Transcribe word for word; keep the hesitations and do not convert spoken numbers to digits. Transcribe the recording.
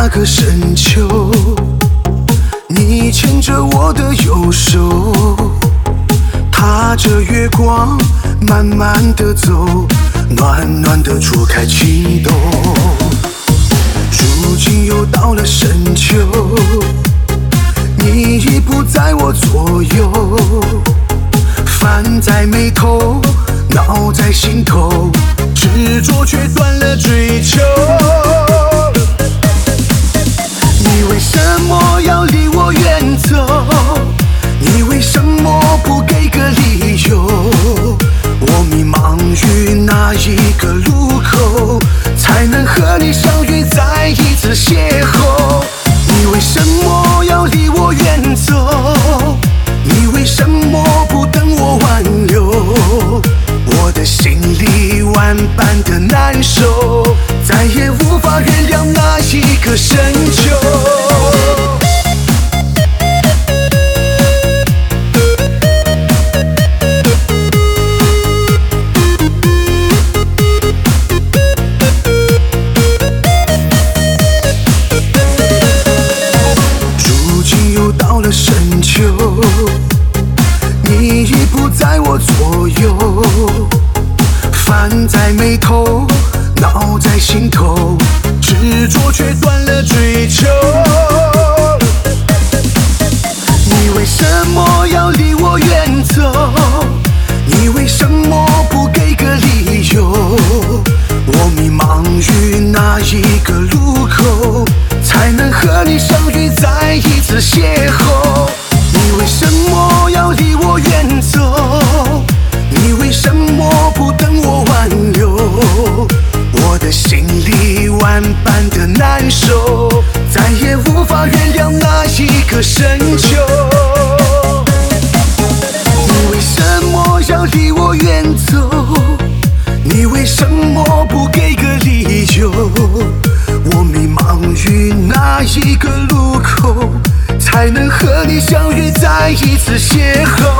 那个深秋，你牵着我的右手，踏着月光慢慢地走，暖暖地戳开情窦。如今又到了深秋，你已不在我左右，烦在眉头，恼在心头，执着却断了追求。你为什么要离我远走？你为什么不给个理由？我迷茫于哪一个路口，才能和你相遇再一次邂逅？你为什么要离我远走？你为什么不等我挽留？我的心里万般的难受，再也无法原谅那一个深秋。如今又到了深秋，你已不在我左右，烦在眉头，恼在心头，执着却断了追求。你为什么要离我远走？你为什么不给个理由？我迷茫于哪一个路口，才能和你相遇再一次邂逅？你为什么要离我远走？你为什么不等我挽留？我的心里万般的难受，再也无法原谅那一个深秋。你为什么要离我远走？你为什么不给个理由？我迷茫于哪一个路口，才能和你相遇再一次邂逅？